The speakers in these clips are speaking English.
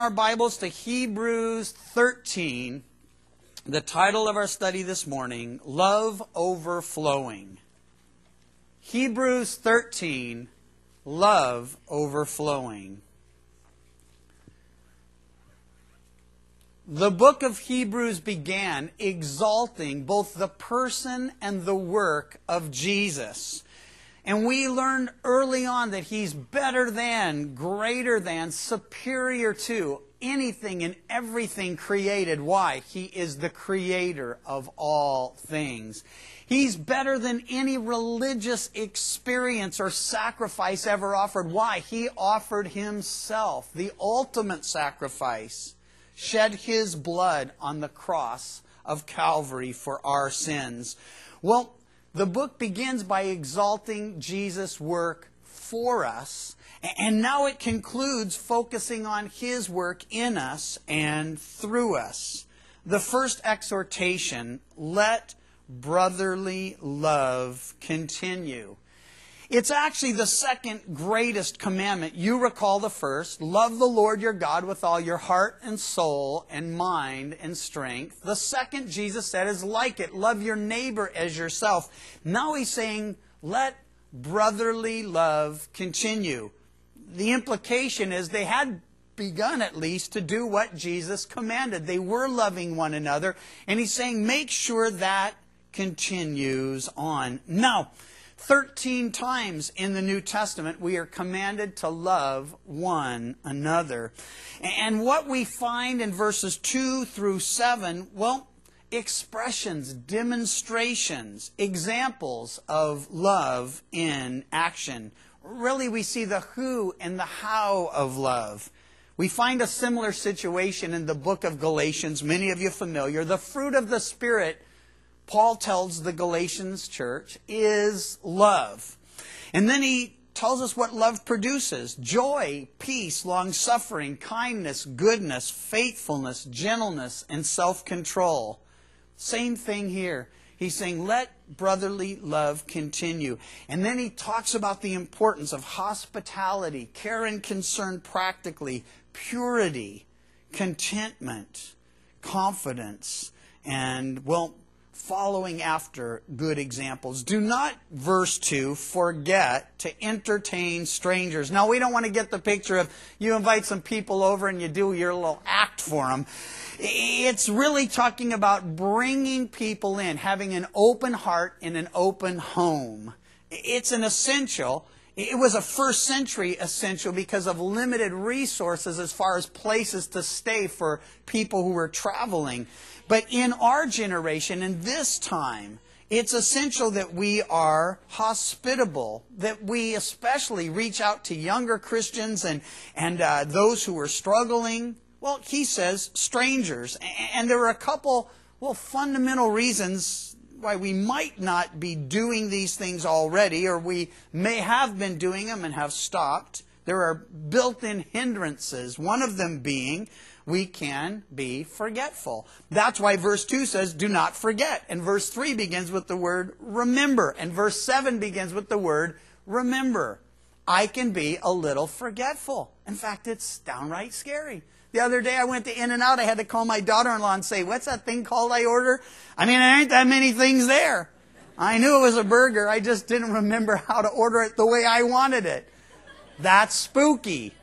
Our Bibles to Hebrews 13. The title of our study this morning, Love Overflowing. Hebrews 13, Love Overflowing. The book of Hebrews began exalting both the person and the work of Jesus. And we learned early on that He's better than, greater than, superior to anything and everything created. Why? He is the creator of all things. He's better than any religious experience or sacrifice ever offered. Why? He offered Himself, the ultimate sacrifice, shed His blood on the cross of Calvary for our sins. Well, the book begins by exalting Jesus' work for us, and now it concludes focusing on His work in us and through us. The first exhortation, let brotherly love continue. It's actually the second greatest commandment. You recall the first, love the Lord your God with all your heart and soul and mind and strength. The second, Jesus said, is like it. Love your neighbor as yourself. Now He's saying, let brotherly love continue. The implication is they had begun at least to do what Jesus commanded. They were loving one another. And He's saying, make sure that continues on. Now, 13 times in the New Testament, we are commanded to love one another. And what we find in verses 2 through 7, well, expressions, demonstrations, examples of love in action. Really, we see the who and the how of love. We find a similar situation in the book of Galatians, many of you familiar. The fruit of the Spirit, Paul tells the Galatians church, is love. And then he tells us what love produces. Joy, peace, long-suffering, kindness, goodness, faithfulness, gentleness, and self-control. Same thing here. He's saying, let brotherly love continue. And then he talks about the importance of hospitality, care and concern practically, purity, contentment, confidence, and, well, following after good examples. Do not, verse 2, forget to entertain strangers. Now, we don't want to get the picture of you invite some people over and you do your little act for them. It's really talking about bringing people in, having an open heart in an open home. It's an essential. It was a first century essential because of limited resources as far as places to stay for people who were traveling. But in our generation, in this time, it's essential that we are hospitable, that we especially reach out to younger Christians and those who are struggling. Well, he says strangers. And there are a couple, fundamental reasons why we might not be doing these things already, or we may have been doing them and have stopped. There are built-in hindrances, one of them being we can be forgetful. That's why verse 2 says, do not forget. And verse 3 begins with the word remember. And verse 7 begins with the word remember. I can be a little forgetful. In fact, it's downright scary. The other day I went to In-N-Out. I had to call my daughter-in-law and say, what's that thing called I order? I mean, there ain't that many things there. I knew it was a burger. I just didn't remember how to order it the way I wanted it. That's spooky.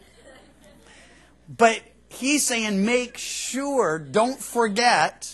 But he's saying make sure, don't forget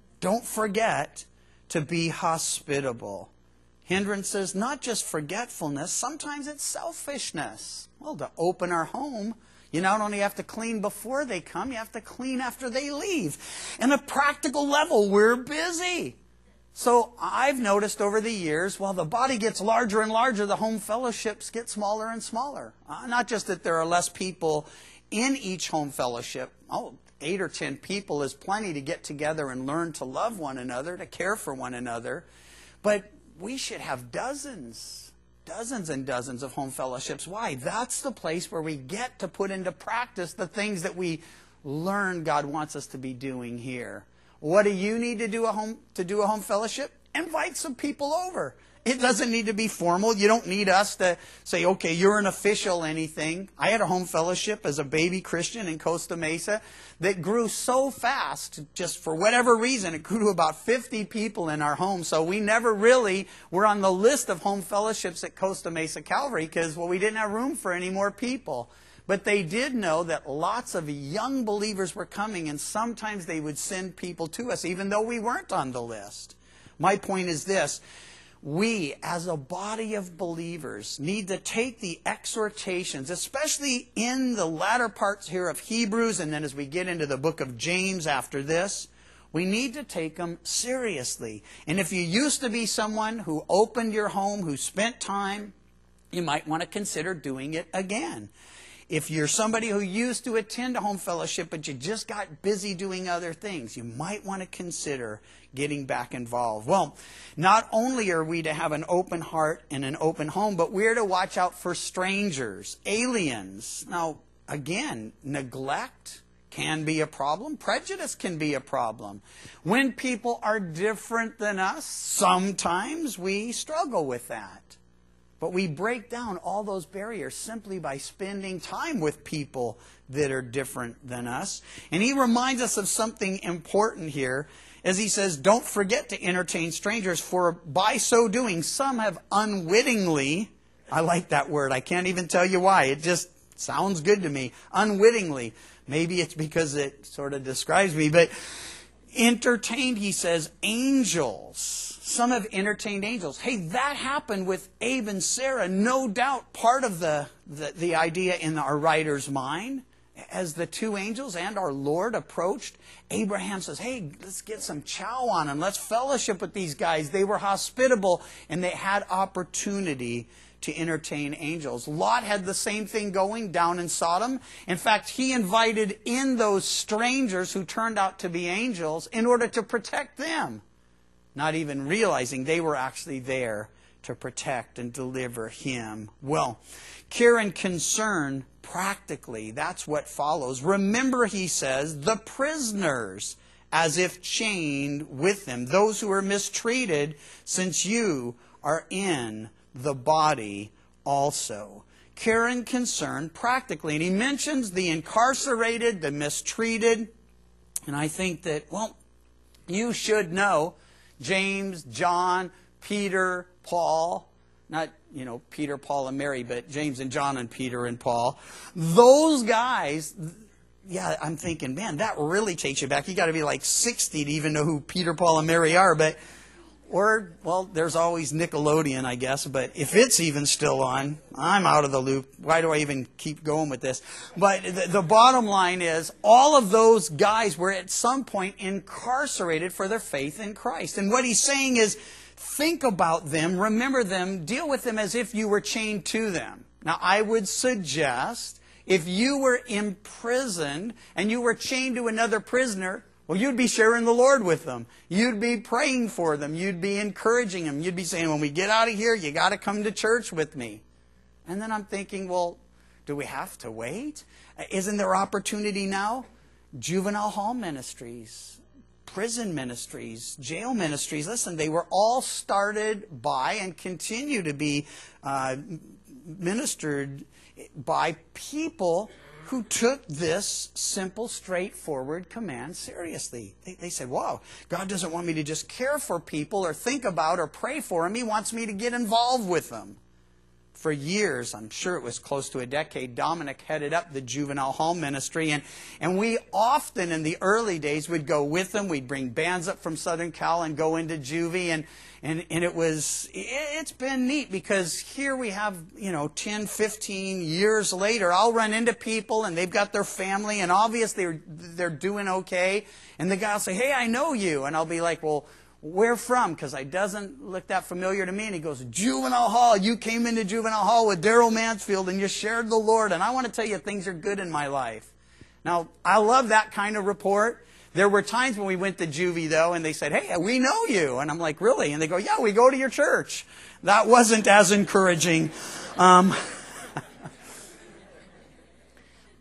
to be hospitable. Hindrances, not just forgetfulness, sometimes it's selfishness. Well, to open our home, you not only have to clean before they come, you have to clean after they leave. And at a practical level, we're busy. So I've noticed over the years, while the body gets larger and larger, the home fellowships get smaller and smaller. Not just that there are less people in each home fellowship. 8 or 10 people is plenty to get together and learn to love one another, to care for one another. But we should have dozens and dozens of home fellowships. Why? That's the place where we get to put into practice the things that we learn God wants us to be doing here. What do you need to do a home fellowship? Invite some people over. It doesn't need to be formal. You don't need us to say, okay, you're an official anything. I had a home fellowship as a baby Christian in Costa Mesa that grew so fast, just for whatever reason, it grew to about 50 people in our home. So we never really were on the list of home fellowships at Costa Mesa Calvary because, well, we didn't have room for any more people. But they did know that lots of young believers were coming, and sometimes they would send people to us, even though we weren't on the list. My point is this. We, as a body of believers, need to take the exhortations, especially in the latter parts here of Hebrews, and then as we get into the book of James after this, we need to take them seriously. And if you used to be someone who opened your home, who spent time, you might want to consider doing it again. If you're somebody who used to attend a home fellowship, but you just got busy doing other things, you might want to consider getting back involved. Well, not only are we to have an open heart and an open home, but we're to watch out for strangers, aliens. Now, again, neglect can be a problem. Prejudice can be a problem. When people are different than us, sometimes we struggle with that. But we break down all those barriers simply by spending time with people that are different than us. And he reminds us of something important here as he says, don't forget to entertain strangers, for by so doing, some have unwittingly, I like that word, I can't even tell you why, it just sounds good to me, unwittingly. Maybe it's because it sort of describes me, but entertained, he says, angels. Some have entertained angels. Hey, that happened with Abe and Sarah. No doubt part of the idea in our writer's mind. As the two angels and our Lord approached, Abraham says, hey, let's get some chow on them. Let's fellowship with these guys. They were hospitable and they had opportunity to entertain angels. Lot had the same thing going down in Sodom. In fact, he invited in those strangers who turned out to be angels in order to protect them, not even realizing they were actually there to protect and deliver him. Well, care and concern practically, that's what follows. Remember, he says, the prisoners as if chained with them, those who are mistreated, since you are in the body also. Care and concern practically. And he mentions the incarcerated, the mistreated. And I think that, well, you should know James, John, Peter, Paul, not, Peter, Paul, and Mary, but James and John and Peter and Paul. Those guys, yeah, I'm thinking, man, that really takes you back. You got to be like 60 to even know who Peter, Paul, and Mary are. Well, there's always Nickelodeon, I guess, but if it's even still on, I'm out of the loop. Why do I even keep going with this? But the bottom line is, all of those guys were at some point incarcerated for their faith in Christ. And what he's saying is, think about them, remember them, deal with them as if you were chained to them. Now, I would suggest, if you were imprisoned and you were chained to another prisoner, well, you'd be sharing the Lord with them. You'd be praying for them. You'd be encouraging them. You'd be saying, when we get out of here, you got to come to church with me. And then I'm thinking, well, do we have to wait? Isn't there opportunity now? Juvenile hall ministries, prison ministries, jail ministries. Listen, they were all started by and continue to be ministered by people who took this simple, straightforward command seriously. They said, wow, God doesn't want me to just care for people or think about or pray for them. He wants me to get involved with them. For years, I'm sure it was close to a decade, Dominic headed up the juvenile hall ministry. And we often in the early days would go with them. We'd bring bands up from Southern Cal and go into juvie. And it's been neat because here we have, 10, 15 years later, I'll run into people and they've got their family and obviously they're doing okay. And the guy will say, hey, I know you. And I'll be like, well, where from? Because it doesn't look that familiar to me. And he goes, juvenile hall. You came into juvenile hall with Daryl Mansfield and you shared the Lord. And I want to tell you, things are good in my life. Now, I love that kind of report. There were times when we went to juvie, though, and they said, hey, we know you. And I'm like, really? And they go, yeah, we go to your church. That wasn't as encouraging. But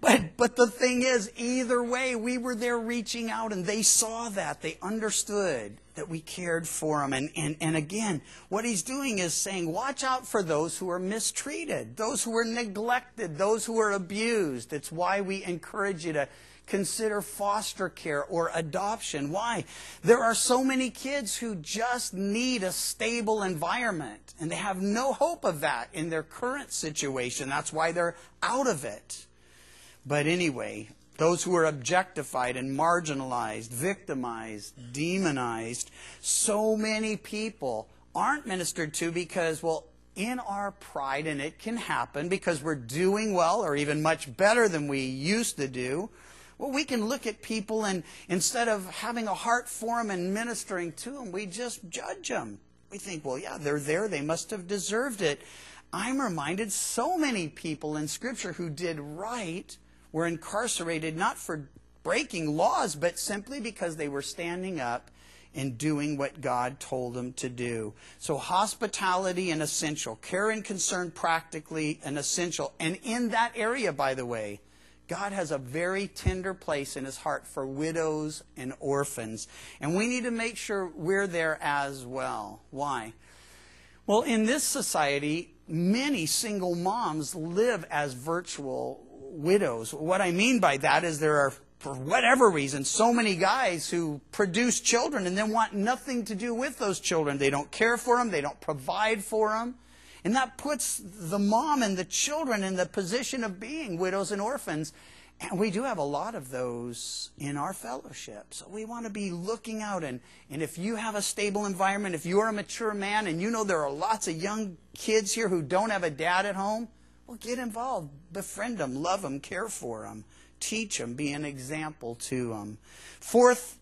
But the thing is, either way, we were there reaching out, and they saw that. They understood that we cared for them. And again, what he's doing is saying, watch out for those who are mistreated, those who are neglected, those who are abused. It's why we encourage you to consider foster care or adoption. Why? There are so many kids who just need a stable environment, and they have no hope of that in their current situation. That's why they're out of it. But anyway, those who are objectified and marginalized, victimized, demonized, so many people aren't ministered to because, well, in our pride, and it can happen because we're doing well or even much better than we used to do, well, we can look at people and instead of having a heart for them and ministering to them, we just judge them. We think, well, yeah, they're there. They must have deserved it. I'm reminded so many people in Scripture who did right were incarcerated not for breaking laws, but simply because they were standing up and doing what God told them to do. So hospitality an essential. Care and concern practically an essential. And in that area, by the way, God has a very tender place in His heart for widows and orphans. And we need to make sure we're there as well. Why? Well, in this society, many single moms live as virtual widows. What I mean by that is there are, for whatever reason, so many guys who produce children and then want nothing to do with those children. They don't care for them. They don't provide for them. And that puts the mom and the children in the position of being widows and orphans. And we do have a lot of those in our fellowship. So we want to be looking out. And if you have a stable environment, if you're a mature man and you know there are lots of young kids here who don't have a dad at home, well, get involved. Befriend them, love them, care for them, teach them, be an example to them. Fourth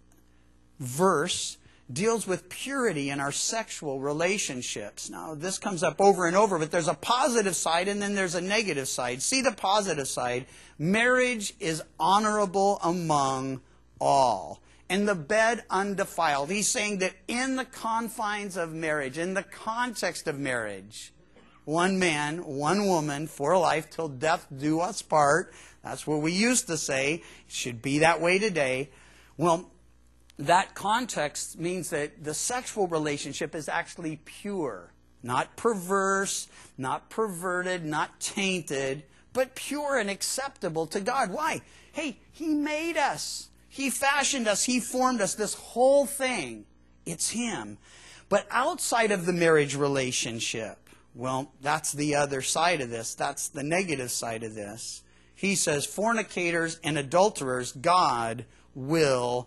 verse deals with purity in our sexual relationships. Now, this comes up over and over, but there's a positive side and then there's a negative side. See the positive side. Marriage is honorable among all, and the bed undefiled. He's saying that in the confines of marriage, in the context of marriage, one man, one woman, for life, till death do us part. That's what we used to say. It should be that way today. Well, that context means that the sexual relationship is actually pure, not perverse, not perverted, not tainted, but pure and acceptable to God. Why? Hey, He made us. He fashioned us. He formed us. This whole thing, it's Him. But outside of the marriage relationship, well, that's the other side of this. That's the negative side of this. He says, fornicators and adulterers, God will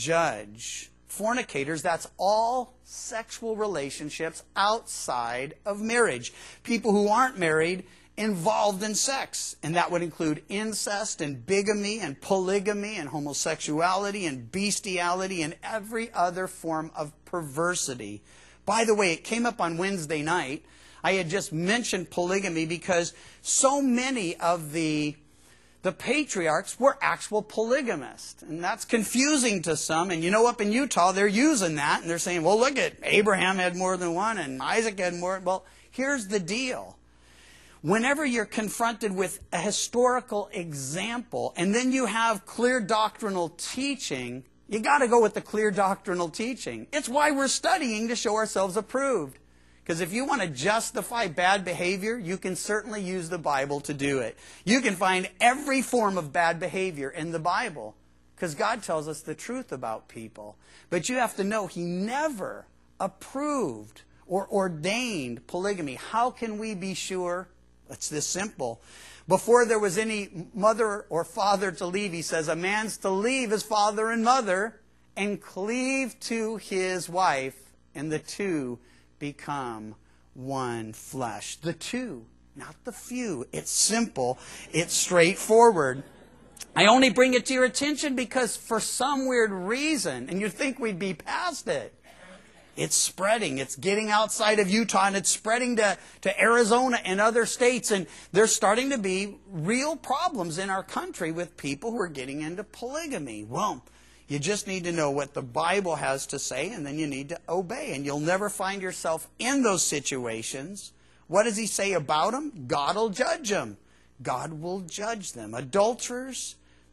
judge. Fornicators, that's all sexual relationships outside of marriage. People who aren't married involved in sex. And that would include incest and bigamy and polygamy and homosexuality and bestiality and every other form of perversity. By the way, it came up on Wednesday night. I had just mentioned polygamy because so many of the patriarchs were actual polygamists. And that's confusing to some. And you know, up in Utah, they're using that. And they're saying, well, look at Abraham had more than one and Isaac had more. Well, here's the deal. Whenever you're confronted with a historical example and then you have clear doctrinal teaching, you got to go with the clear doctrinal teaching. It's why we're studying to show ourselves approved. Because if you want to justify bad behavior, you can certainly use the Bible to do it. You can find every form of bad behavior in the Bible. Because God tells us the truth about people. But you have to know He never approved or ordained polygamy. How can we be sure? It's this simple. Before there was any mother or father to leave, He says, a man's to leave his father and mother and cleave to his wife, and the two become one flesh. The two, not the few. It's simple. It's straightforward. I only bring it to your attention because for some weird reason, and you'd think we'd be past it, it's spreading. It's getting outside of Utah and it's spreading to Arizona and other states. And there's starting to be real problems in our country with people who are getting into polygamy. Well, you just need to know what the Bible has to say, and then you need to obey. And you'll never find yourself in those situations. What does He say about them? God will judge them. God will judge them. Adulterers,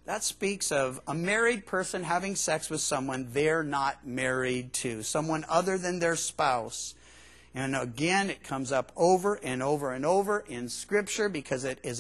That speaks of a married person having sex with someone they're not married to, someone other than their spouse. And again, it comes up over and over and over in Scripture because it is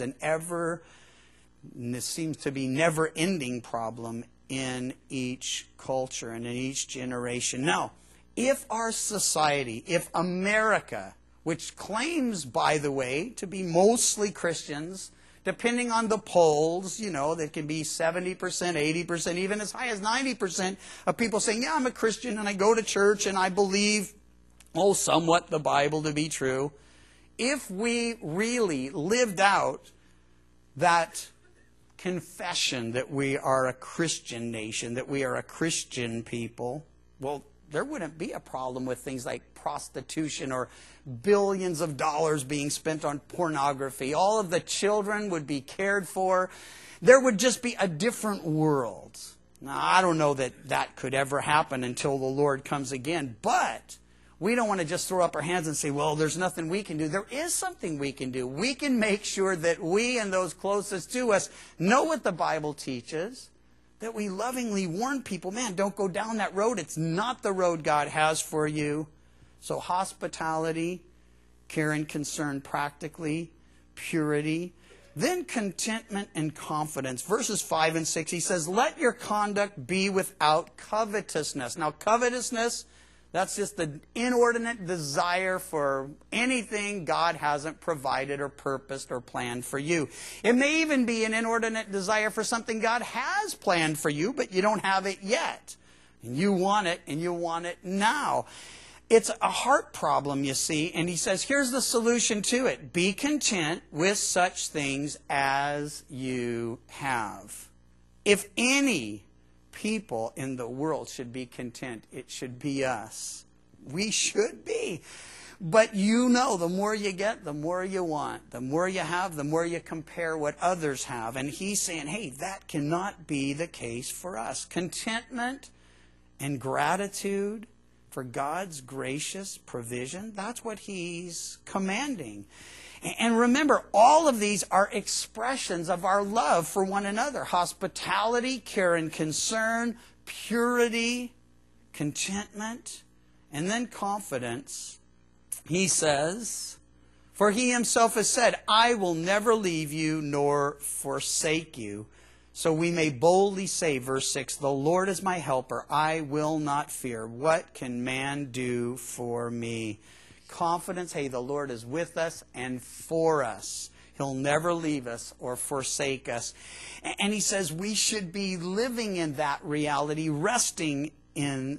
seems to be never-ending problem in each culture and in each generation. Now, if our society, if America, which claims, by the way, to be mostly Christians, depending on the polls, that can be 70%, 80%, even as high as 90% of people saying, yeah, I'm a Christian and I go to church and I believe, somewhat the Bible to be true. If we really lived out that confession that we are a Christian nation, that we are a Christian people, well, there wouldn't be a problem with things like prostitution or billions of dollars being spent on pornography. All of the children would be cared for. There would just be a different world. Now, I don't know that that could ever happen until the Lord comes again, but we don't want to just throw up our hands and say, well, there's nothing we can do. There is something we can do. We can make sure that we and those closest to us know what the Bible teaches, that we lovingly warn people, man, don't go down that road. It's not the road God has for you. So hospitality, care and concern practically, purity, then contentment and confidence. Verses 5 and 6, he says, let your conduct be without covetousness. Now, covetousness, that's just the inordinate desire for anything God hasn't provided or purposed or planned for you. It may even be an inordinate desire for something God has planned for you, but you don't have it yet. And you want it, and you want it now. It's a heart problem, you see, and he says, here's the solution to it. Be content with such things as you have. If any people in the world should be content, it should be us. We should be. But the more you get, the more you want. The more you have, the more you compare what others have. And he's saying, hey, that cannot be the case for us. Contentment and gratitude for God's gracious provision, that's what he's commanding. And remember, all of these are expressions of our love for one another. Hospitality, care and concern, purity, contentment, and then confidence. He says, for he himself has said, I will never leave you nor forsake you. So we may boldly say, verse 6, the Lord is my helper. I will not fear. What can man do for me? Confidence, hey, the Lord is with us and for us. He'll never leave us or forsake us. And he says we should be living in that reality, resting in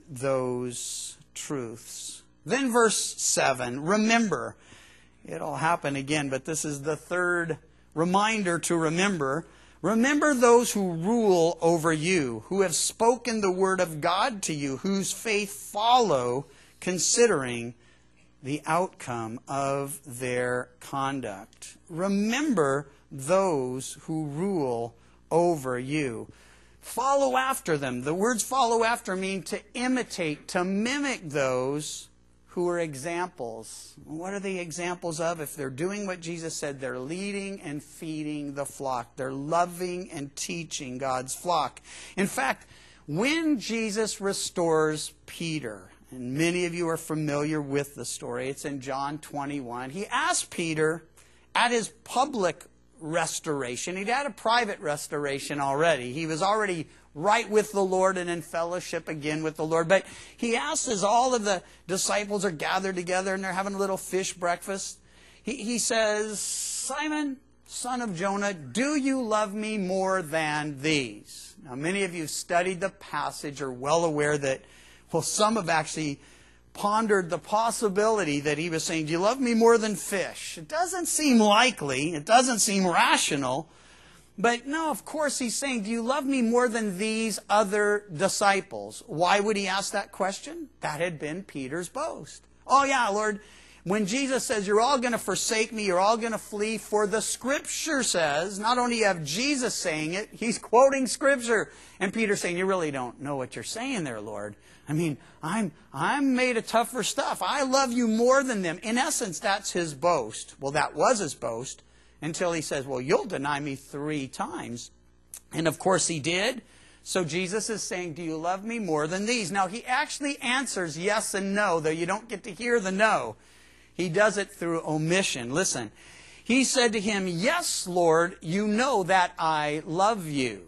those truths. Then verse 7, remember. It'll happen again, but this is the third reminder to remember. Remember those who rule over you, who have spoken the word of God to you, whose faith follow, considering the outcome of their conduct. Remember those who rule over you. Follow after them. The words follow after mean to imitate, to mimic those who are examples. What are the examples of? If they're doing what Jesus said, they're leading and feeding the flock. They're loving and teaching God's flock. In fact, when Jesus restores Peter, and many of you are familiar with the story, it's in John 21, he asked Peter at his public restoration, he'd had a private restoration already. He was already right with the Lord and in fellowship again with the Lord. But he asks, as all of the disciples are gathered together and they're having a little fish breakfast, he says, Simon, son of Jonah, do you love me more than these? Now, many of you have studied the passage are well aware that, some have actually pondered the possibility that he was saying, do you love me more than fish? It doesn't seem likely. It doesn't seem rational. But no, of course he's saying, do you love me more than these other disciples? Why would he ask that question? That had been Peter's boast. Oh yeah, Lord, when Jesus says you're all going to forsake me, you're all going to flee, for the Scripture says, not only you have Jesus saying it, he's quoting Scripture. And Peter's saying, you really don't know what you're saying there, Lord. I mean, I'm made of tougher stuff. I love you more than them. In essence, that's his boast. Well, that was his boast until he says, well, you'll deny me 3 times. And of course he did. So Jesus is saying, do you love me more than these? Now he actually answers yes and no, though you don't get to hear the no. He does it through omission. Listen, he said to him, yes, Lord, you know that I love you.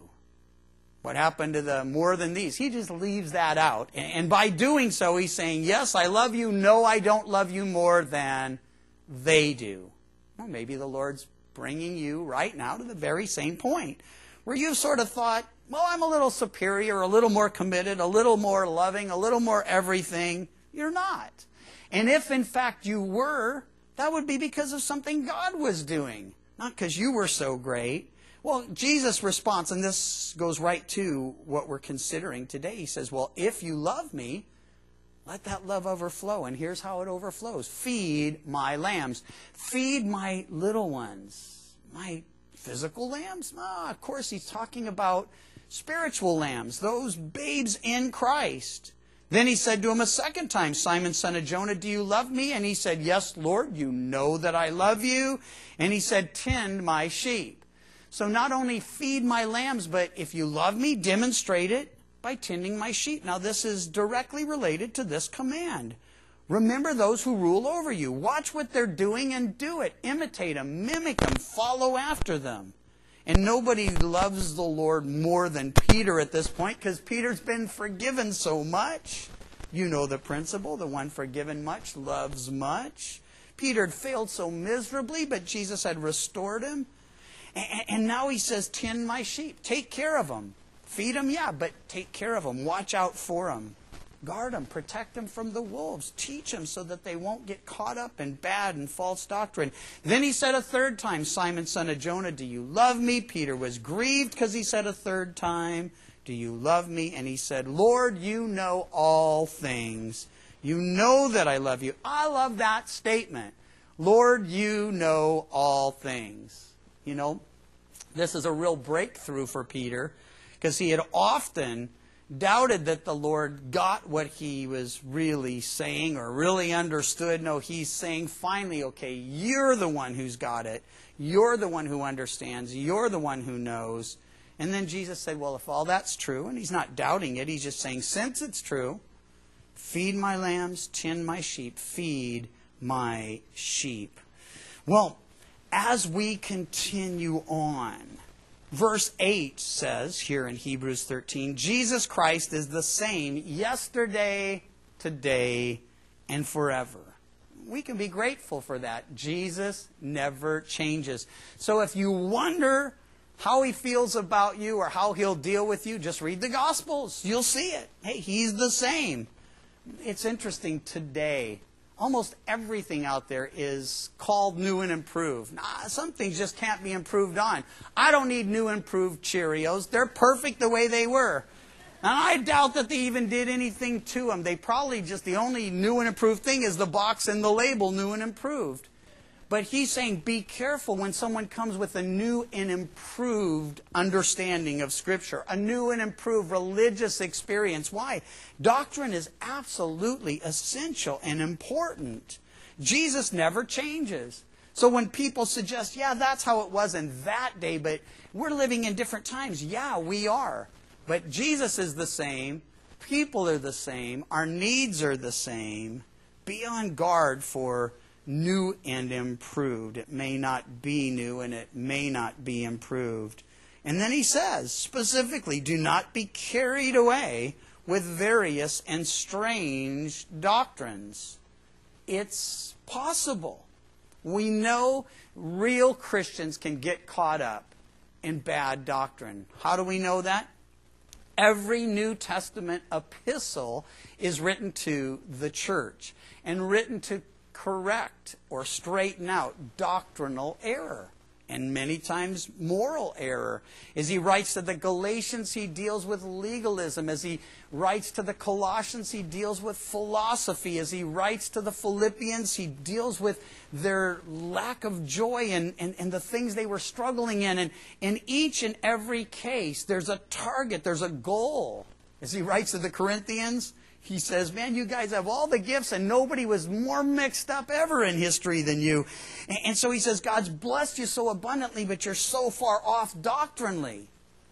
What happened to the more than these? He just leaves that out. And by doing so, he's saying, yes, I love you. No, I don't love you more than they do. Well, maybe the Lord's bringing you right now to the very same point where you've sort of thought, well, I'm a little superior, a little more committed, a little more loving, a little more everything. You're not. And if, in fact, you were, that would be because of something God was doing, not because you were so great. Well, Jesus' response, and this goes right to what we're considering today. He says, well, if you love me, let that love overflow. And here's how it overflows. Feed my lambs. Feed my little ones. My physical lambs? Of course, he's talking about spiritual lambs, those babes in Christ. Then he said to him a second time, Simon, son of Jonah, do you love me? And he said, yes, Lord, you know that I love you. And he said, tend my sheep. So not only feed my lambs, but if you love me, demonstrate it by tending my sheep. Now this is directly related to this command. Remember those who rule over you. Watch what they're doing and do it. Imitate them, mimic them, follow after them. And nobody loves the Lord more than Peter at this point, because Peter's been forgiven so much. You know the principle, the one forgiven much loves much. Peter had failed so miserably, but Jesus had restored him. And now he says, tend my sheep. Take care of them. Feed them, yeah, but take care of them. Watch out for them. Guard them. Protect them from the wolves. Teach them so that they won't get caught up in bad and false doctrine. Then he said a third time, Simon, son of Jonah, do you love me? Peter was grieved because he said a third time, do you love me? And he said, Lord, you know all things. You know that I love you. I love that statement. Lord, you know all things. You know, this is a real breakthrough for Peter, because he had often doubted that the Lord got what he was really saying or really understood. No, he's saying finally, okay, you're the one who's got it. You're the one who understands. You're the one who knows. And then Jesus said, well, if all that's true, and he's not doubting it, he's just saying, since it's true, feed my lambs, tend my sheep, feed my sheep. Well, as we continue on, verse 8 says here in Hebrews 13, Jesus Christ is the same yesterday, today, and forever. We can be grateful for that. Jesus never changes. So if you wonder how he feels about you or how he'll deal with you, just read the Gospels. You'll see it. Hey, he's the same. It's interesting today. Almost everything out there is called new and improved. Some things just can't be improved on. I don't need new improved Cheerios. They're perfect the way they were. And I doubt that they even did anything to them. They probably just, the only new and improved thing is the box and the label, new and improved. But he's saying, be careful when someone comes with a new and improved understanding of Scripture, a new and improved religious experience. Why? Doctrine is absolutely essential and important. Jesus never changes. So when people suggest, yeah, that's how it was in that day, but we're living in different times. Yeah, we are. But Jesus is the same. People are the same. Our needs are the same. Be on guard for new and improved. It may not be new and it may not be improved. And then he says, specifically, do not be carried away with various and strange doctrines. It's possible. We know real Christians can get caught up in bad doctrine. How do we know that? Every New Testament epistle is written to the church and written to correct or straighten out doctrinal error and many times moral error. As he writes to the Galatians, he deals with legalism. As he writes to the Colossians, he deals with philosophy. As he writes to the Philippians, he deals with their lack of joy and the things they were struggling in. And in each and every case, there's a target, there's a goal. As he writes to the Corinthians, he says, man, you guys have all the gifts and nobody was more mixed up ever in history than you. And so he says, God's blessed you so abundantly, but you're so far off doctrinally.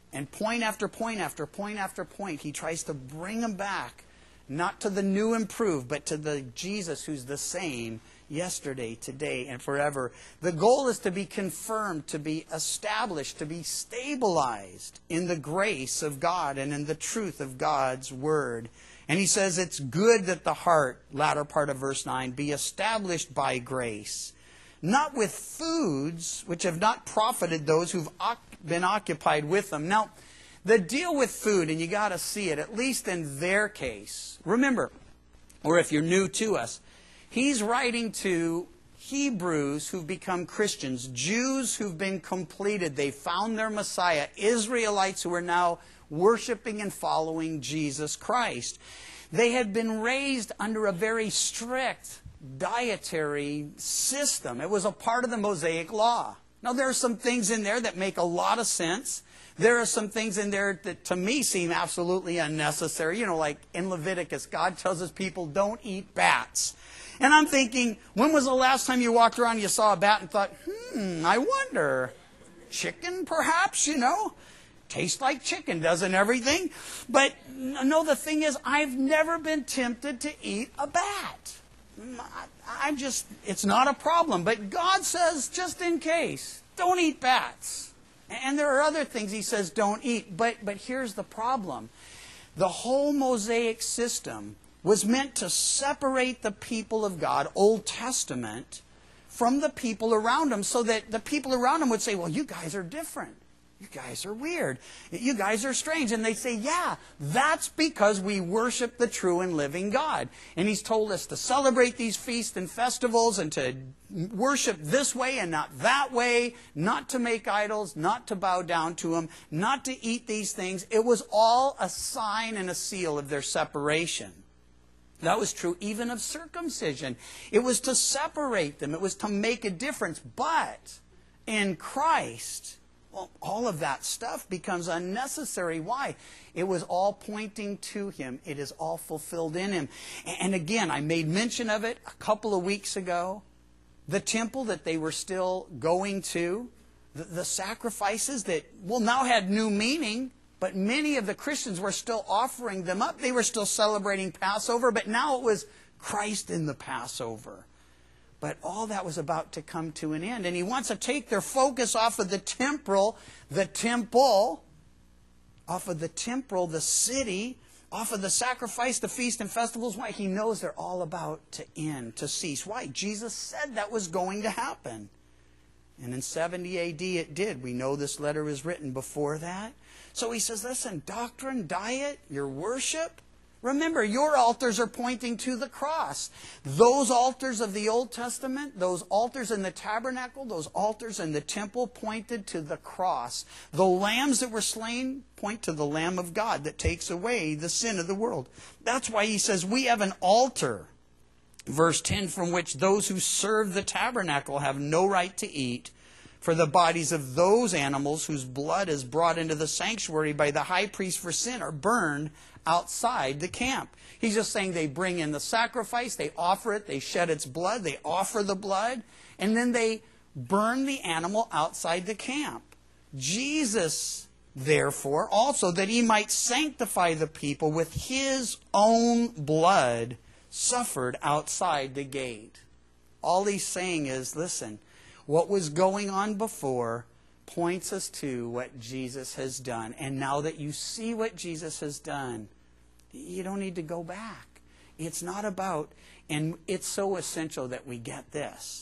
And point after point after point after point, he tries to bring them back, not to the new improved, but to the Jesus who's the same yesterday, today, and forever. The goal is to be confirmed, to be established, to be stabilized in the grace of God and in the truth of God's Word. And he says it's good that the heart, latter part of verse 9, be established by grace, not with foods which have not profited those who've been occupied with them. Now, the deal with food, and you got to see it, at least in their case, remember, or if you're new to us, he's writing to Hebrews who've become Christians, Jews who've been completed. They found their Messiah, Israelites who are now worshiping and following Jesus Christ. They had been raised under a very strict dietary system. It was a part of the Mosaic law. Now, there are some things in there that make a lot of sense. There are some things in there that to me seem absolutely unnecessary. You know, like in Leviticus, God tells his people, don't eat bats. And I'm thinking, when was the last time you walked around and you saw a bat and thought, I wonder, chicken perhaps, you know? Tastes like chicken, doesn't everything? But no, the thing is, I've never been tempted to eat a bat. It's not a problem. But God says, just in case, don't eat bats. And there are other things he says don't eat. But here's the problem. The whole Mosaic system was meant to separate the people of God, Old Testament, from the people around them, so that the people around them would say, well, you guys are different. You guys are weird. You guys are strange. And they say, yeah, that's because we worship the true and living God. And he's told us to celebrate these feasts and festivals and to worship this way and not that way, not to make idols, not to bow down to them, not to eat these things. It was all a sign and a seal of their separation. That was true even of circumcision. It was to separate them. It was to make a difference. But in Christ, well, all of that stuff becomes unnecessary. Why? It was all pointing to him. It is all fulfilled in him. And again, I made mention of it a couple of weeks ago. The temple that they were still going to, the sacrifices that, well, now had new meaning, but many of the Christians were still offering them up. They were still celebrating Passover, but now it was Christ in the Passover. But all that was about to come to an end. And he wants to take their focus off of the temporal, the temple, off of the temporal, the city, off of the sacrifice, the feast and festivals. Why? He knows they're all about to end, to cease. Why? Jesus said that was going to happen. And in 70 AD it did. We know this letter was written before that. So he says, listen, doctrine, diet, your worship, remember, your altars are pointing to the cross. Those altars of the Old Testament, those altars in the tabernacle, those altars in the temple pointed to the cross. The lambs that were slain point to the Lamb of God that takes away the sin of the world. That's why he says we have an altar, verse 10, from which those who serve the tabernacle have no right to eat. For the bodies of those animals whose blood is brought into the sanctuary by the high priest for sin are burned outside the camp. He's just saying they bring in the sacrifice, they offer it, they shed its blood, they offer the blood, and then they burn the animal outside the camp. Jesus, therefore, also that he might sanctify the people with his own blood, suffered outside the gate. All he's saying is, listen, what was going on before points us to what Jesus has done. And now that you see what Jesus has done, you don't need to go back. It's not about, and it's so essential that we get this.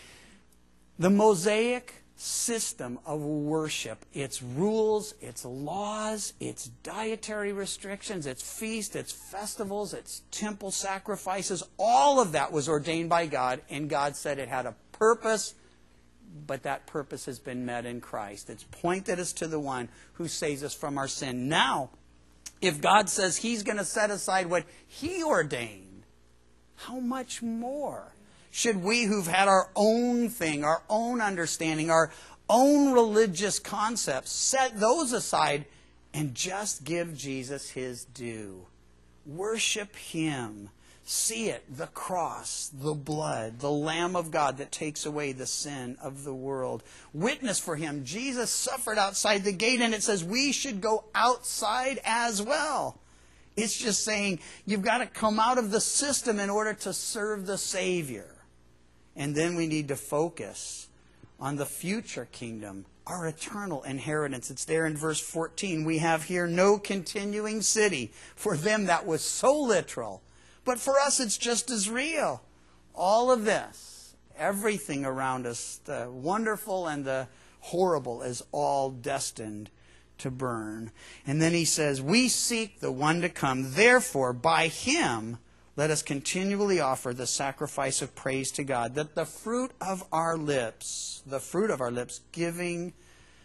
The Mosaic system of worship, its rules, its laws, its dietary restrictions, its feasts, its festivals, its temple sacrifices, all of that was ordained by God, and God said it had a purpose, but that purpose has been met in Christ. It's pointed us to the one who saves us from our sin. Now, if God says he's going to set aside what he ordained, how much more should we who've had our own thing, our own understanding, our own religious concepts, set those aside and just give Jesus his due? Worship him. See it, the cross, the blood, the Lamb of God that takes away the sin of the world. Witness for him. Jesus suffered outside the gate, and it says we should go outside as well. It's just saying you've got to come out of the system in order to serve the Savior. And then we need to focus on the future kingdom, our eternal inheritance. It's there in verse 14. We have here no continuing city. For them that was so literal. But for us it's just as real. All of this, everything around us, the wonderful and the horrible, is all destined to burn. And then he says, we seek the one to come. Therefore, by him, let us continually offer the sacrifice of praise to God, that the fruit of our lips, giving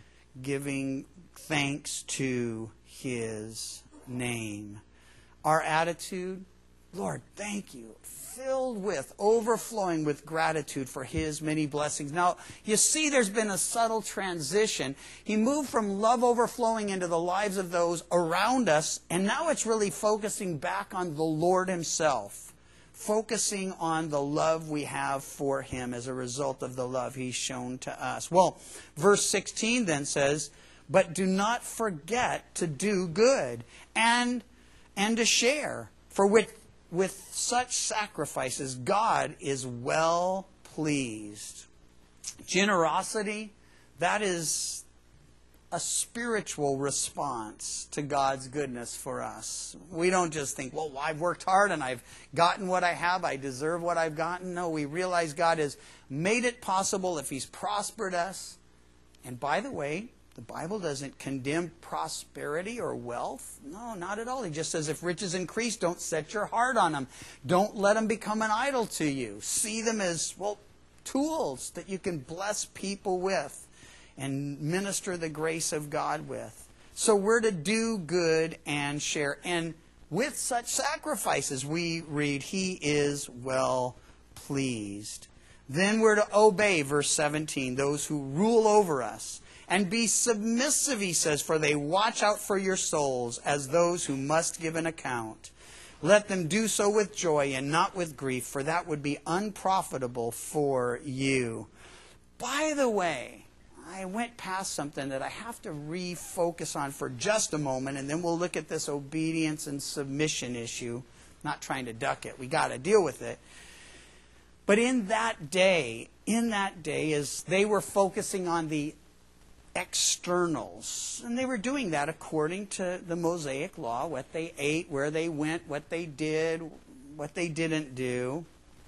thanks to his name. Our attitude, Lord, thank you. Filled with, overflowing with gratitude for his many blessings. Now, you see there's been a subtle transition. He moved from love overflowing into the lives of those around us, and now it's really focusing back on the Lord himself. Focusing on the love we have for him as a result of the love he's shown to us. Well, verse 16 then says, but do not forget to do good and to share, for with such sacrifices, God is well pleased. Generosity, that is a spiritual response to God's goodness for us. We don't just think, well, I've worked hard and I've gotten what I have, I deserve what I've gotten. No, we realize God has made it possible if he's prospered us. And by the way, the Bible doesn't condemn prosperity or wealth. No, not at all. He just says if riches increase, don't set your heart on them. Don't let them become an idol to you. See them as, tools that you can bless people with and minister the grace of God with. So we're to do good and share. And with such sacrifices, we read, he is well pleased. Then we're to obey, verse 17, those who rule over us. And be submissive, he says, for they watch out for your souls as those who must give an account. Let them do so with joy and not with grief, for that would be unprofitable for you. By the way, I went past something that I have to refocus on for just a moment, and then we'll look at this obedience and submission issue. Not trying to duck it. We got to deal with it. But in that day, as they were focusing on the externals. And they were doing that according to the Mosaic law, what they ate, where they went, what they did, what they didn't do.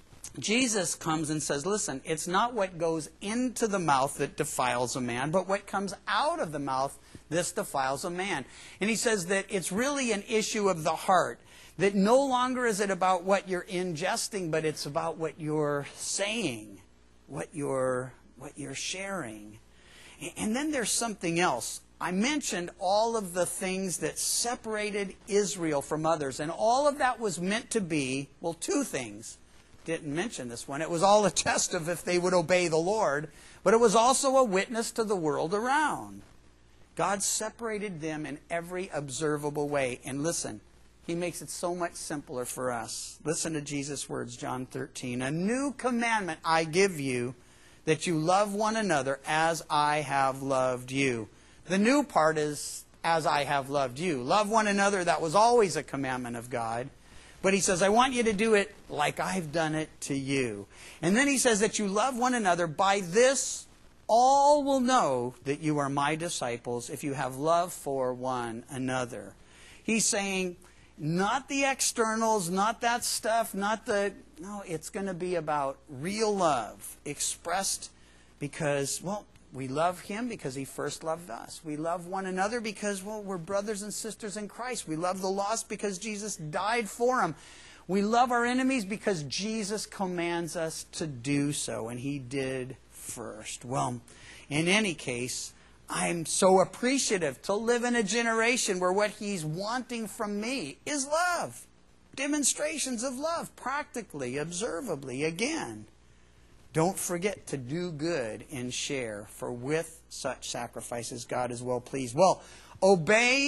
Jesus comes and says, listen, it's not what goes into the mouth that defiles a man, but what comes out of the mouth, this defiles a man. And he says that it's really an issue of the heart, that no longer is it about what you're ingesting, but it's about what you're saying, what you're sharing. And then there's something else. I mentioned all of the things that separated Israel from others. And all of that was meant to be, two things. Didn't mention this one. It was all a test of if they would obey the Lord. But it was also a witness to the world around. God separated them in every observable way. And listen, he makes it so much simpler for us. Listen to Jesus' words, John 13. A new commandment I give you, that you love one another as I have loved you. The new part is, as I have loved you. Love one another, that was always a commandment of God. But he says, I want you to do it like I've done it to you. And then he says that you love one another. By this, all will know that you are my disciples if you have love for one another. He's saying, not the externals, not that stuff, no, it's going to be about real love expressed because, we love him because he first loved us. We love one another because, we're brothers and sisters in Christ. We love the lost because Jesus died for them. We love our enemies because Jesus commands us to do so, and he did first. Well, in any case, I'm so appreciative to live in a generation where what he's wanting from me is love. Demonstrations of love, practically, observably, again. Don't forget to do good and share, for with such sacrifices God is well pleased. Well, obey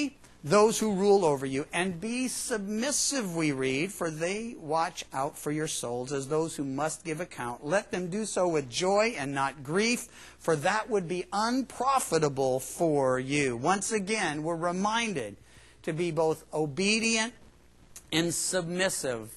those who rule over you, and be submissive, we read, for they watch out for your souls as those who must give account. Let them do so with joy and not grief, for that would be unprofitable for you. Once again, we're reminded to be both obedient and submissive.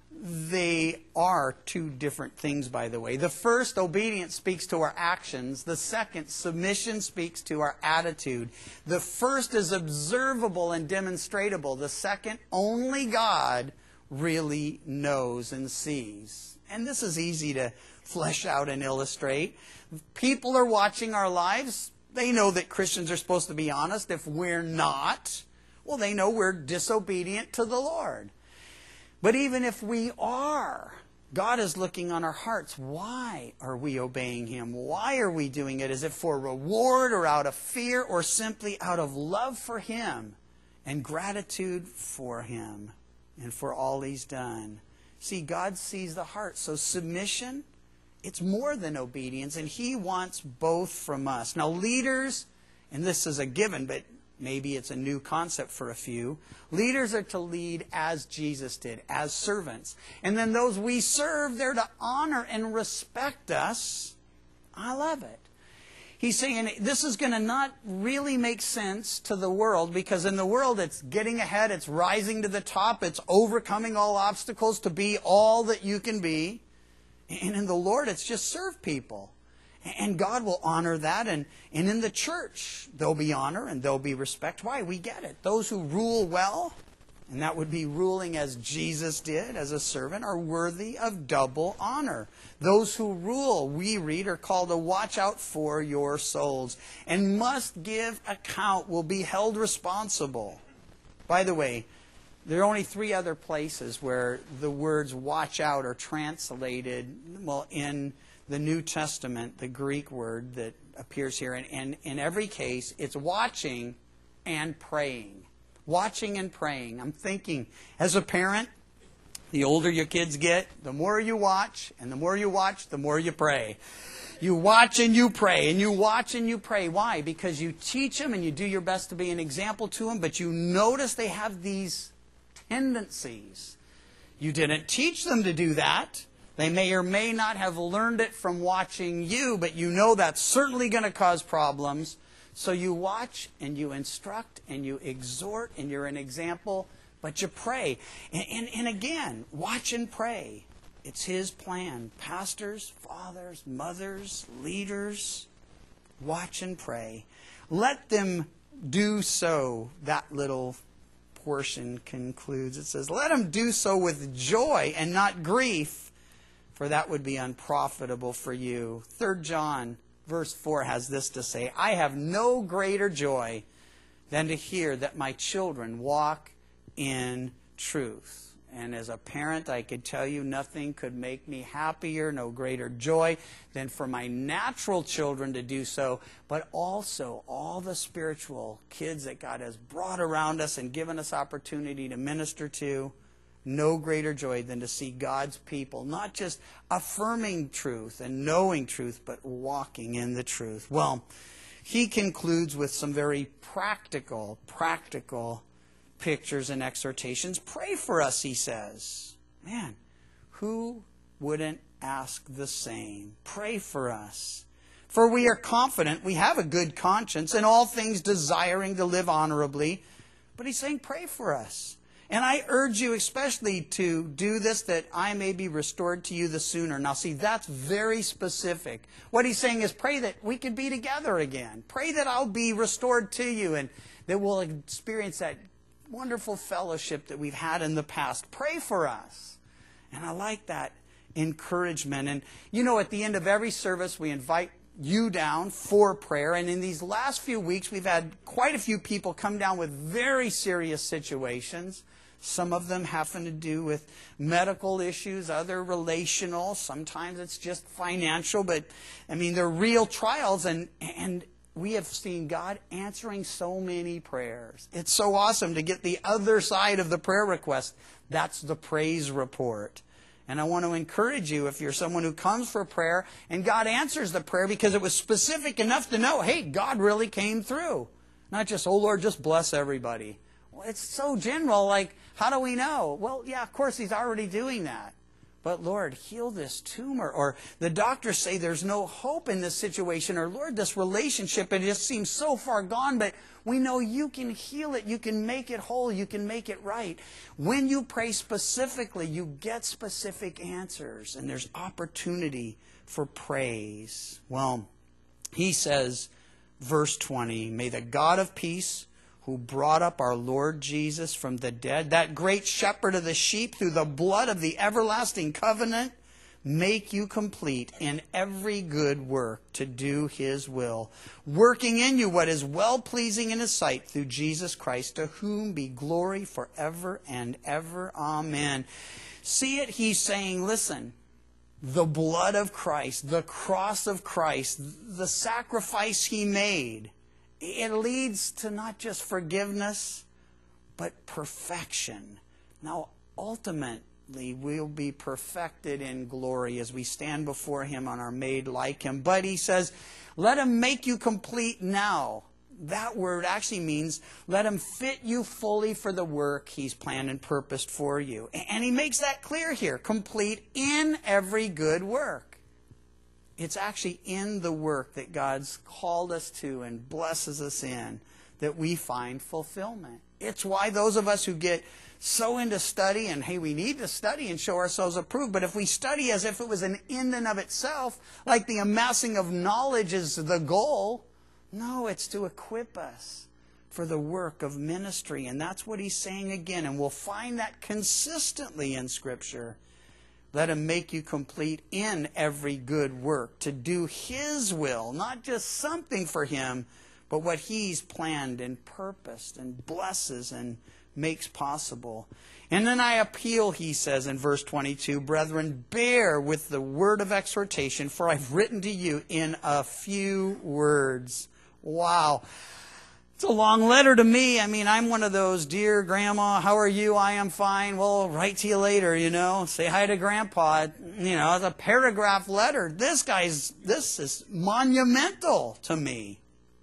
They are two different things, by the way. The first, obedience, speaks to our actions. The second, submission, speaks to our attitude. The first is observable and demonstratable. The second, only God really knows and sees. And this is easy to flesh out and illustrate. People are watching our lives. They know that Christians are supposed to be honest. If we're not, well, they know we're disobedient to the Lord. But even if we are, God is looking on our hearts. Why are we obeying Him? Why are we doing it? Is it for reward or out of fear or simply out of love for Him and gratitude for Him and for all He's done? See, God sees the heart. So submission, it's more than obedience, and He wants both from us. Now, leaders, and this is a given, but maybe it's a new concept for a few. Leaders are to lead as Jesus did, as servants. And then those we serve, they're to honor and respect us. I love it. He's saying this is going to not really make sense to the world, because in the world it's getting ahead, it's rising to the top, it's overcoming all obstacles to be all that you can be. And in the Lord, it's just serve people. And God will honor that. And in the church, there'll be honor and there'll be respect. Why? We get it. Those who rule well, and that would be ruling as Jesus did as a servant, are worthy of double honor. Those who rule, we read, are called to watch out for your souls and must give account, will be held responsible. By the way, there are only 3 other places where the words watch out are translated, well, in the New Testament, the Greek word that appears here. And in every case, it's watching and praying. Watching and praying. I'm thinking, as a parent, the older your kids get, the more you watch, and the more you watch, the more you pray. You watch and you pray, and you watch and you pray. Why? Because you teach them and you do your best to be an example to them, but you notice they have these tendencies. You didn't teach them to do that. They may or may not have learned it from watching you, but you know that's certainly going to cause problems. So you watch and you instruct and you exhort and you're an example, but you pray. And again, watch and pray. It's His plan. Pastors, fathers, mothers, leaders, watch and pray. Let them do so. That little portion concludes. It says, let them do so with joy and not grief, for that would be unprofitable for you. 3 John verse 4 has this to say, I have no greater joy than to hear that my children walk in truth. And as a parent, I could tell you nothing could make me happier, no greater joy than for my natural children to do so, but also all the spiritual kids that God has brought around us and given us opportunity to minister to. No greater joy than to see God's people not just affirming truth and knowing truth, but walking in the truth. Well, he concludes with some very practical pictures and exhortations. Pray for us, he says. Man, who wouldn't ask the same? Pray for us. For we are confident, we have a good conscience, in all things desiring to live honorably. But he's saying, pray for us. And I urge you especially to do this, that I may be restored to you the sooner. Now see, that's very specific. What he's saying is pray that we can be together again. Pray that I'll be restored to you and that we'll experience that wonderful fellowship that we've had in the past. Pray for us. And I like that encouragement. And you know, at the end of every service, we invite you down for prayer. And in these last few weeks, we've had quite a few people come down with very serious situations. Some of them having to do with medical issues, other relational. Sometimes it's just financial. But, I mean, they're real trials. And we have seen God answering so many prayers. It's so awesome to get the other side of the prayer request. That's the praise report. And I want to encourage you, if you're someone who comes for prayer and God answers the prayer because it was specific enough to know, hey, God really came through. Not just, oh Lord, just bless everybody. Well, it's so general, like, how do we know? Well, yeah, of course, he's already doing that. But Lord, heal this tumor. Or the doctors say there's no hope in this situation. Or Lord, this relationship, it just seems so far gone. But we know you can heal it. You can make it whole. You can make it right. When you pray specifically, you get specific answers. And there's opportunity for praise. Well, he says, verse 20, may the God of peace, who brought up our Lord Jesus from the dead, that great shepherd of the sheep, through the blood of the everlasting covenant, make you complete in every good work to do his will, working in you what is well-pleasing in his sight through Jesus Christ, to whom be glory forever and ever. Amen. See it? He's saying, listen, the blood of Christ, the cross of Christ, the sacrifice he made, it leads to not just forgiveness, but perfection. Now, ultimately, we'll be perfected in glory as we stand before him and are made like him. But he says, let him make you complete now. That word actually means let him fit you fully for the work he's planned and purposed for you. And he makes that clear here, complete in every good work. It's actually in the work that God's called us to and blesses us in that we find fulfillment. It's why those of us who get so into study, and hey, we need to study and show ourselves approved, but if we study as if it was an end in of itself, like the amassing of knowledge is the goal, no, it's to equip us for the work of ministry. And that's what he's saying again, and we'll find that consistently in Scripture. Let him make you complete in every good work, to do his will, not just something for him, but what he's planned and purposed and blesses and makes possible. And then I appeal, he says in verse 22, brethren, bear with the word of exhortation, for I've written to you in a few words. Wow. It's a long letter to me. I mean, I'm one of those, dear Grandma, how are you? I am fine. Well, write to you later, Say hi to Grandpa. It's a paragraph letter. This is monumental to me.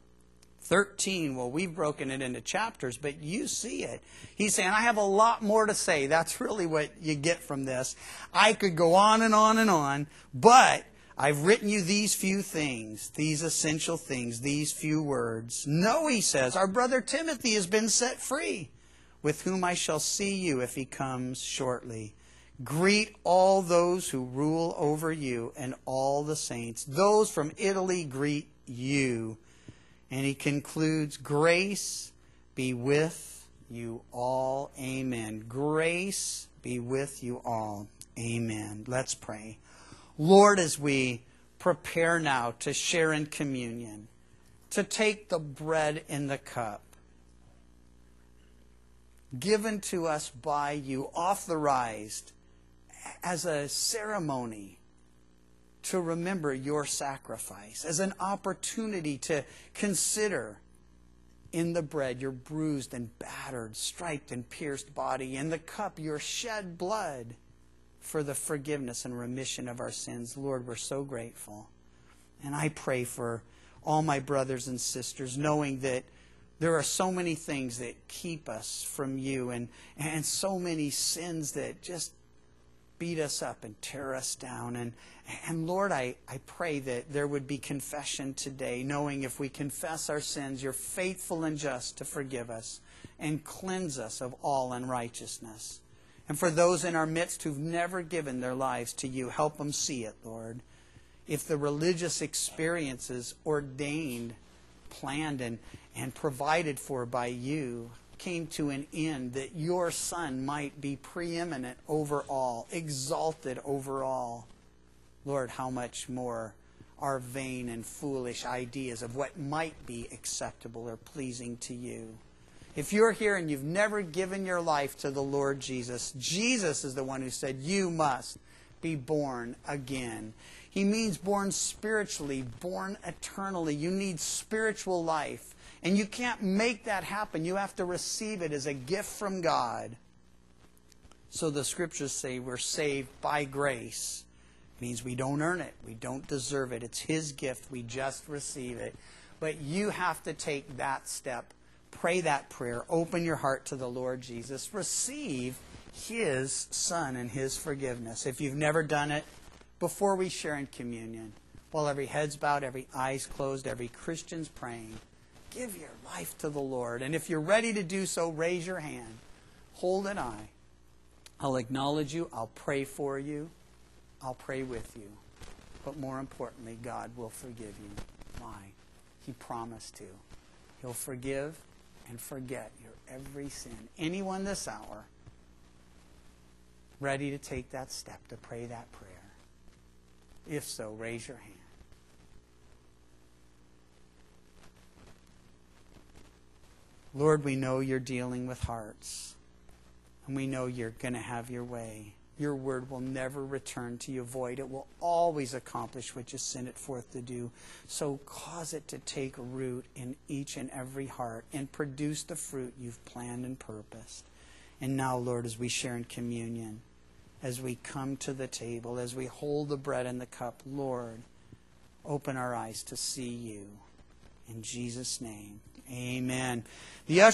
13, well, we've broken it into chapters, but you see it. He's saying, I have a lot more to say. That's really what you get from this. I could go on and on and on, but I've written you these few things, these essential things, these few words. No, he says, our brother Timothy has been set free, with whom I shall see you if he comes shortly. Greet all those who rule over you and all the saints. Those from Italy greet you. And he concludes, grace be with you all. Amen. Grace be with you all. Amen. Let's pray. Lord, as we prepare now to share in communion, to take the bread and the cup, given to us by you, authorized as a ceremony to remember your sacrifice, as an opportunity to consider in the bread your bruised and battered, striped and pierced body, in the cup your shed blood, for the forgiveness and remission of our sins. Lord, we're so grateful. And I pray for all my brothers and sisters, knowing that there are so many things that keep us from you, and so many sins that just beat us up and tear us down. And Lord, I pray that there would be confession today, knowing if we confess our sins, you're faithful and just to forgive us and cleanse us of all unrighteousness. And for those in our midst who've never given their lives to you, help them see it, Lord. If the religious experiences ordained, planned, and provided for by you came to an end, that your Son might be preeminent over all, exalted over all. Lord, how much more our vain and foolish ideas of what might be acceptable or pleasing to you. If you're here and you've never given your life to the Lord Jesus, Jesus is the one who said you must be born again. He means born spiritually, born eternally. You need spiritual life. And you can't make that happen. You have to receive it as a gift from God. So the Scriptures say we're saved by grace. It means we don't earn it. We don't deserve it. It's His gift. We just receive it. But you have to take that step Pray that prayer. Open your heart to the Lord Jesus. Receive His Son and His forgiveness. If you've never done it, before we share in communion, while every head's bowed, every eye's closed, every Christian's praying, give your life to the Lord. And if you're ready to do so, raise your hand. Hold it high. I'll acknowledge you. I'll pray for you. I'll pray with you. But more importantly, God will forgive you. Why? He promised to. He'll forgive and forget your every sin. Anyone this hour ready to take that step, to pray that prayer? If so, raise your hand. Lord, we know you're dealing with hearts. And we know you're going to have your way. Your word will never return to you void. It will always accomplish what you sent it forth to do. So cause it to take root in each and every heart and produce the fruit you've planned and purposed. And now, Lord, as we share in communion, as we come to the table, as we hold the bread and the cup, Lord, open our eyes to see you. In Jesus' name, amen. The